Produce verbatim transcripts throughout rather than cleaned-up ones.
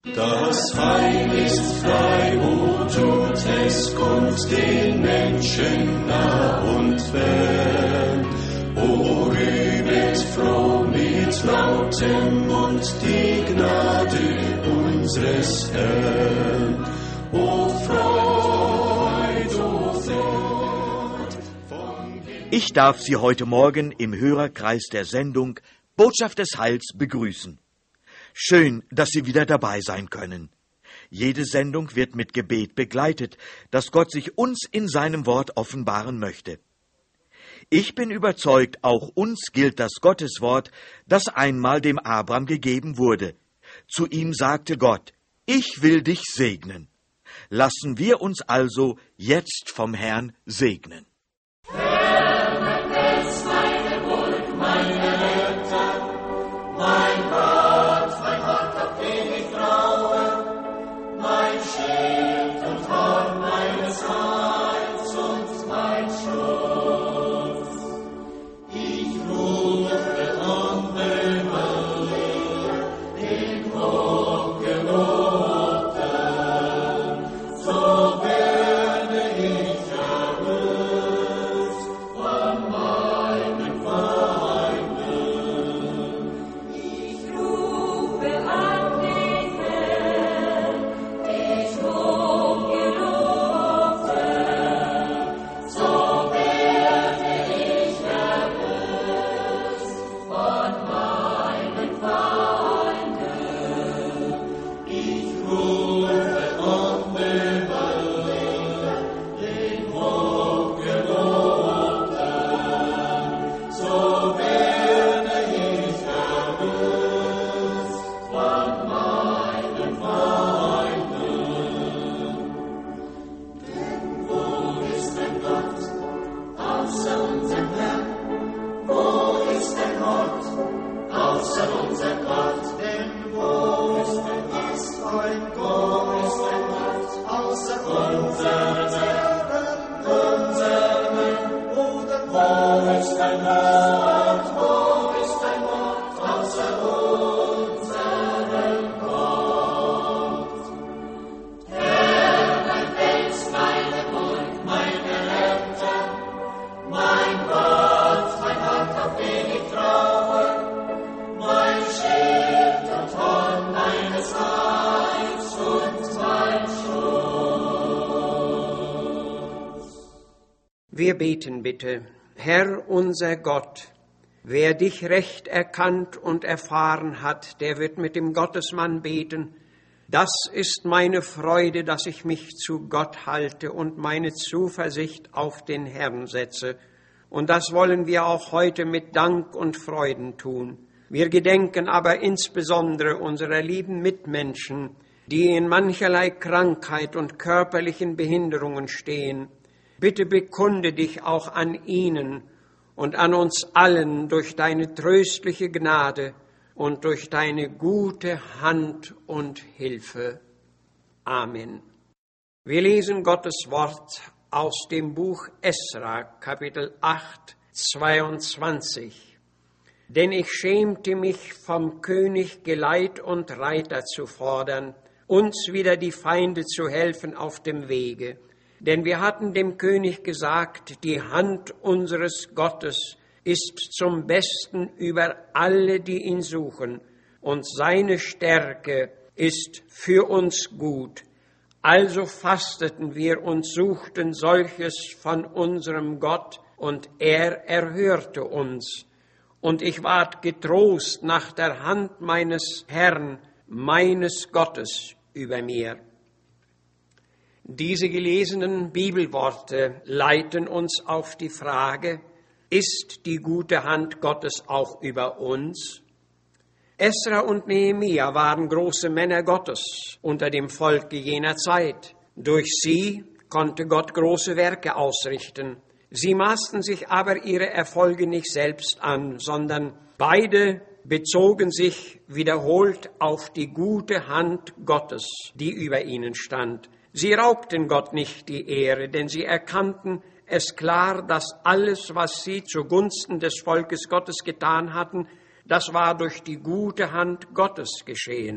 Das Heil ist frei, o tut es kund den Menschen nah und fern. O rühmet froh mit lautem Mund die Gnade unseres Herrn. O Freud, o Freud. Ich darf Sie heute Morgen im Hörerkreis der Sendung Botschaft des Heils begrüßen. Schön, dass Sie wieder dabei sein können. Jede Sendung wird mit Gebet begleitet, dass Gott sich uns in seinem Wort offenbaren möchte. Ich bin überzeugt, auch uns gilt das Gotteswort, das einmal dem Abraham gegeben wurde. Zu ihm sagte Gott: Ich will dich segnen. Lassen wir uns also jetzt vom Herrn segnen. Herr, mein Fels, meine Burg, meine Retter, mein Gott, mein Gott, auf den ich traue, mein Schild und Horn meines Heils und mein Schutz. Ich rufe und bewalle den Hochgelobten, so werde ich erlöst von meinen Feinden. Ich rufe an den Herrn, des Hochgelobten, so werde ich erlöst von meinen Feinden. Ich rufe und bewalle den Hochgelobten, so werde ich erlöst von meinen Feinden. Denn wo ist denn Gott außer unserem Herrn? Wo ist denn Gott außer unserem Gott? Denn wo ist denn Gott? Ein Gott ist ein Gott außer unserem Herrn, unserem Herrn. Oder wo ist ein Gott? Wo ist ein Gott außer unserem Gott? Herr, mein Fels, meine Burg, meine Retter, mein Gott, mein Gott, auf den ich traue, mein Schild und Horn meines Heils und mein Schutz. Wir beten bitte. Herr unser Gott, wer dich recht erkannt und erfahren hat, der wird mit dem Gottesmann beten: Das ist meine Freude, dass ich mich zu Gott halte und meine Zuversicht auf den Herrn setze. Und das wollen wir auch heute mit Dank und Freuden tun. Wir gedenken aber insbesondere unserer lieben Mitmenschen, die in mancherlei Krankheit und körperlichen Behinderungen stehen. Bitte bekunde dich auch an ihnen und an uns allen durch deine tröstliche Gnade und durch deine gute Hand und Hilfe. Amen. Wir lesen Gottes Wort aus dem Buch Esra, Kapitel acht, zweiundzwanzig. Denn ich schämte mich, vom König Geleit und Reiter zu fordern, uns wieder die Feinde zu helfen auf dem Wege. Denn wir hatten dem König gesagt, die Hand unseres Gottes ist zum Besten über alle, die ihn suchen, und seine Stärke ist für uns gut. Also fasteten wir und suchten solches von unserem Gott, und er erhörte uns. Und ich ward getrost nach der Hand meines Herrn, meines Gottes über mir. Diese gelesenen Bibelworte leiten uns auf die Frage: Ist die gute Hand Gottes auch über uns? Esra und Nehemia waren große Männer Gottes unter dem Volke jener Zeit. Durch sie konnte Gott große Werke ausrichten. Sie maßten sich aber ihre Erfolge nicht selbst an, sondern beide bezogen sich wiederholt auf die gute Hand Gottes, die über ihnen stand. Sie raubten Gott nicht die Ehre, denn sie erkannten es klar, dass alles, was sie zugunsten des Volkes Gottes getan hatten, das war durch die gute Hand Gottes geschehen.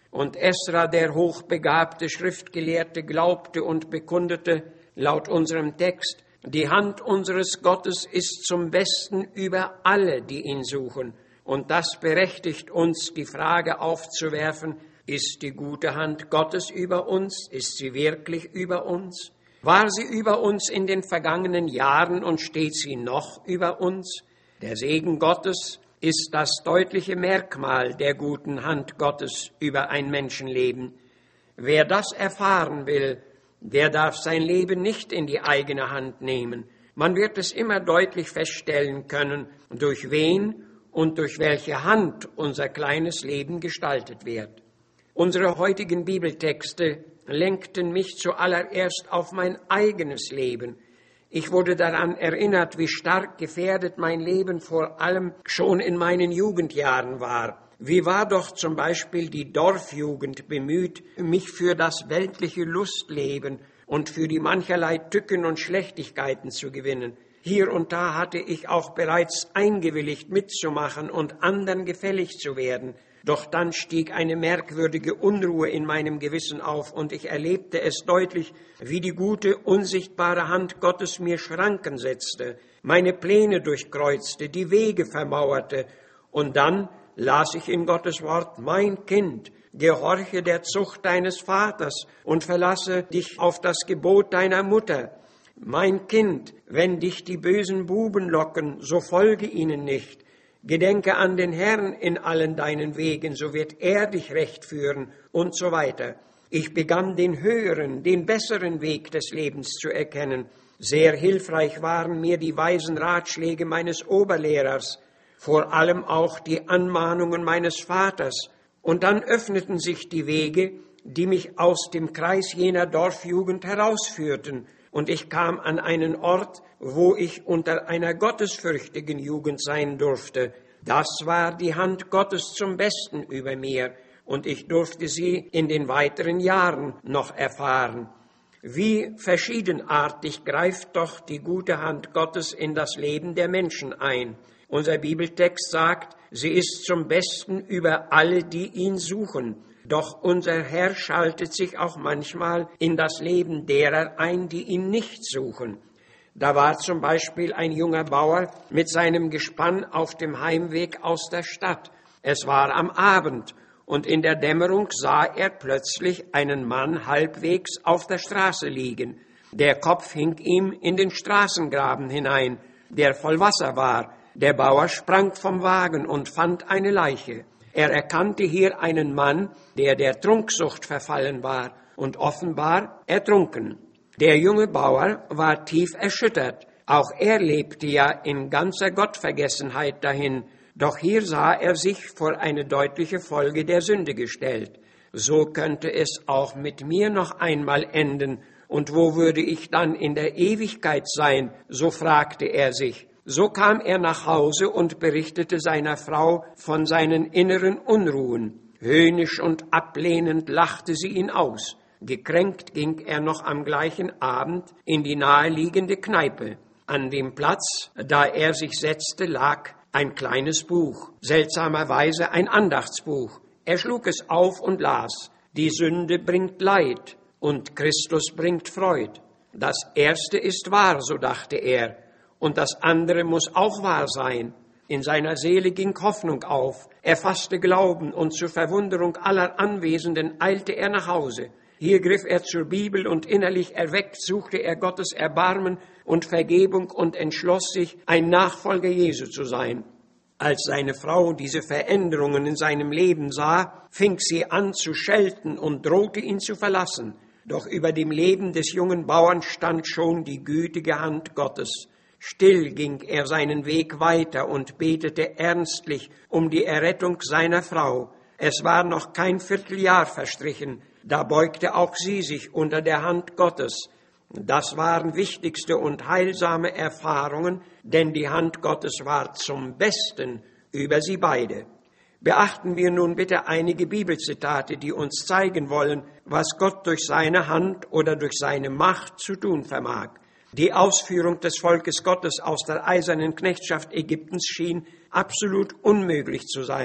Und Esra, der hochbegabte Schriftgelehrte, glaubte und bekundete, laut unserem Text, die Hand unseres Gottes ist zum Besten über alle, die ihn suchen. Und das berechtigt uns, die Frage aufzuwerfen, ist die gute Hand Gottes über uns? Ist sie wirklich über uns? War sie über uns in den vergangenen Jahren und steht sie noch über uns? Der Segen Gottes ist das deutliche Merkmal der guten Hand Gottes über ein Menschenleben. Wer das erfahren will, der darf sein Leben nicht in die eigene Hand nehmen. Man wird es immer deutlich feststellen können, durch wen und durch welche Hand unser kleines Leben gestaltet wird. Unsere heutigen Bibeltexte lenkten mich zuallererst auf mein eigenes Leben. Ich wurde daran erinnert, wie stark gefährdet mein Leben vor allem schon in meinen Jugendjahren war. Wie war doch zum Beispiel die Dorfjugend bemüht, mich für das weltliche Lustleben und für die mancherlei Tücken und Schlechtigkeiten zu gewinnen. Hier und da hatte ich auch bereits eingewilligt mitzumachen und anderen gefällig zu werden. Doch dann stieg eine merkwürdige Unruhe in meinem Gewissen auf und ich erlebte es deutlich, wie die gute, unsichtbare Hand Gottes mir Schranken setzte, meine Pläne durchkreuzte, die Wege vermauerte. Und dann las ich in Gottes Wort, mein Kind, gehorche der Zucht deines Vaters und verlasse dich auf das Gebot deiner Mutter. Mein Kind, wenn dich die bösen Buben locken, so folge ihnen nicht. Gedenke an den Herrn in allen deinen Wegen, so wird er dich recht führen und so weiter. Ich begann den höheren, den besseren Weg des Lebens zu erkennen. Sehr hilfreich waren mir die weisen Ratschläge meines Oberlehrers, vor allem auch die Anmahnungen meines Vaters. Und dann öffneten sich die Wege, die mich aus dem Kreis jener Dorfjugend herausführten. Und ich kam an einen Ort, wo ich unter einer gottesfürchtigen Jugend sein durfte. Das war die Hand Gottes zum Besten über mir, und ich durfte sie in den weiteren Jahren noch erfahren. Wie verschiedenartig greift doch die gute Hand Gottes in das Leben der Menschen ein. Unser Bibeltext sagt, sie ist zum Besten über alle, die ihn suchen. Doch unser Herr schaltet sich auch manchmal in das Leben derer ein, die ihn nicht suchen. Da war zum Beispiel ein junger Bauer mit seinem Gespann auf dem Heimweg aus der Stadt. Es war am Abend und in der Dämmerung sah er plötzlich einen Mann halbwegs auf der Straße liegen. Der Kopf hing ihm in den Straßengraben hinein, der voll Wasser war. Der Bauer sprang vom Wagen und fand eine Leiche. Er erkannte hier einen Mann, der der Trunksucht verfallen war und offenbar ertrunken. Der junge Bauer war tief erschüttert. Auch er lebte ja in ganzer Gottvergessenheit dahin. Doch hier sah er sich vor eine deutliche Folge der Sünde gestellt. So könnte es auch mit mir noch einmal enden. Und wo würde ich dann in der Ewigkeit sein? So fragte er sich. So kam er nach Hause und berichtete seiner Frau von seinen inneren Unruhen. Höhnisch und ablehnend lachte sie ihn aus. Gekränkt ging er noch am gleichen Abend in die naheliegende Kneipe. An dem Platz, da er sich setzte, lag ein kleines Buch, seltsamerweise ein Andachtsbuch. Er schlug es auf und las: Die Sünde bringt Leid und Christus bringt Freud. Das Erste ist wahr, so dachte er. Und das andere muss auch wahr sein. In seiner Seele ging Hoffnung auf. Er fasste Glauben und zur Verwunderung aller Anwesenden eilte er nach Hause. Hier griff er zur Bibel und innerlich erweckt suchte er Gottes Erbarmen und Vergebung und entschloss sich, ein Nachfolger Jesu zu sein. Als seine Frau diese Veränderungen in seinem Leben sah, fing sie an zu schelten und drohte ihn zu verlassen. Doch über dem Leben des jungen Bauern stand schon die gütige Hand Gottes. Still ging er seinen Weg weiter und betete ernstlich um die Errettung seiner Frau. Es war noch kein Vierteljahr verstrichen, da beugte auch sie sich unter der Hand Gottes. Das waren wichtigste und heilsame Erfahrungen, denn die Hand Gottes war zum Besten über sie beide. Beachten wir nun bitte einige Bibelzitate, die uns zeigen wollen, was Gott durch seine Hand oder durch seine Macht zu tun vermag. Die Ausführung des Volkes Gottes aus der eisernen Knechtschaft Ägyptens schien absolut unmöglich zu sein.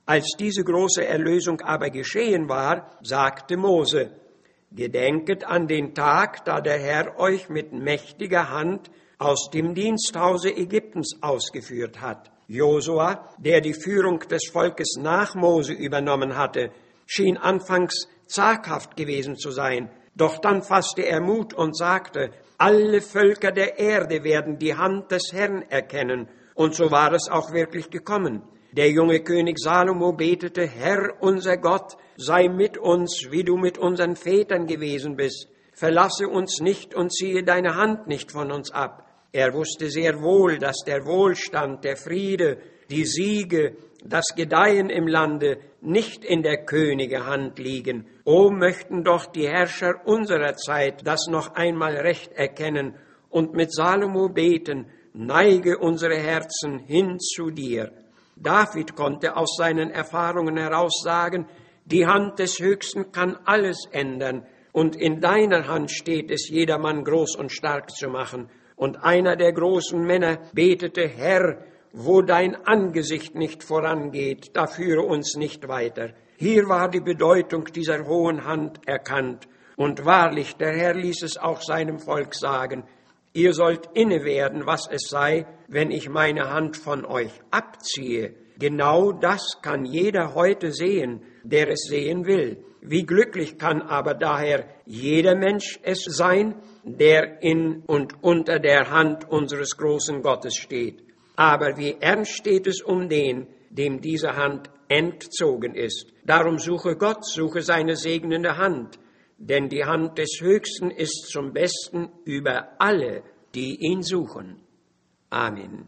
Als diese große Erlösung aber geschehen war, sagte Mose: Gedenket an den Tag, da der Herr euch mit mächtiger Hand aus dem Diensthause Ägyptens ausgeführt hat. Josua, der die Führung des Volkes nach Mose übernommen hatte, schien anfangs zaghaft gewesen zu sein. Doch dann fasste er Mut und sagte: Alle Völker der Erde werden die Hand des Herrn erkennen. Und so war es auch wirklich gekommen. Der junge König Salomo betete: Herr, unser Gott, sei mit uns, wie du mit unseren Vätern gewesen bist. Verlasse uns nicht und ziehe deine Hand nicht von uns ab. Er wusste sehr wohl, dass der Wohlstand, der Friede, die Siege, das Gedeihen im Lande nicht in der Könige Hand liegen. O, möchten doch die Herrscher unserer Zeit das noch einmal recht erkennen und mit Salomo beten: Neige unsere Herzen hin zu dir. David konnte aus seinen Erfahrungen heraus sagen: Die Hand des Höchsten kann alles ändern, und in deiner Hand steht es, jedermann groß und stark zu machen. Und einer der großen Männer betete: Herr, wo dein Angesicht nicht vorangeht, da führe uns nicht weiter. Hier war die Bedeutung dieser hohen Hand erkannt. Und wahrlich, der Herr ließ es auch seinem Volk sagen: Ihr sollt inne werden, was es sei, wenn ich meine Hand von euch abziehe. Genau das kann jeder heute sehen, der es sehen will. Wie glücklich kann aber daher jeder Mensch es sein, der in und unter der Hand unseres großen Gottes steht. Aber wie ernst steht es um den, dem diese Hand entzogen ist. Darum suche Gott, suche seine segnende Hand, denn die Hand des Höchsten ist zum Besten über alle, die ihn suchen. Amen.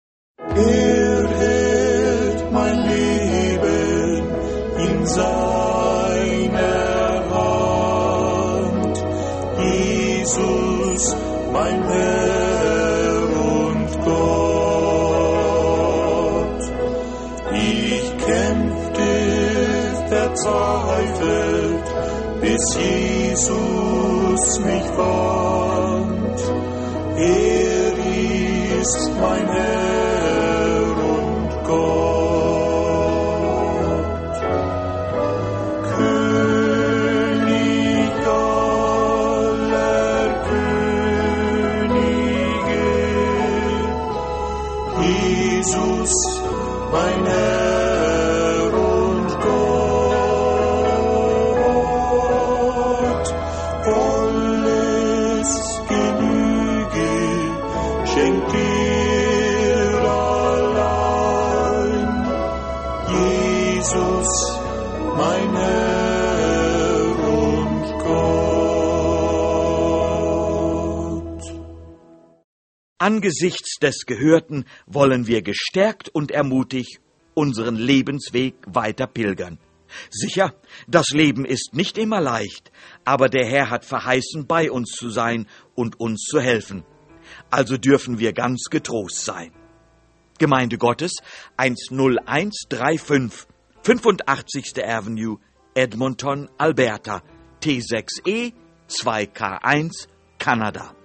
Er hält mein Leben in seiner Hand, Jesus, mein Herr und Gott. Ich kämpfte verzweifelt, bis Jesus mich fand. Er ist mein Herr und Gott. König aller Könige, Jesus, mein Herr und Gott. Volles Genüge schenkt dir allein, Jesus, mein Herr und Gott. Angesichts des Gehörten wollen wir gestärkt und ermutigt unseren Lebensweg weiter pilgern. Sicher, das Leben ist nicht immer leicht, aber der Herr hat verheißen, bei uns zu sein und uns zu helfen. Also dürfen wir ganz getrost sein. Gemeinde Gottes eins null eins drei fünf, fünfundachtzigste Avenue, Edmonton, Alberta, T sechs E zwei K eins, Kanada.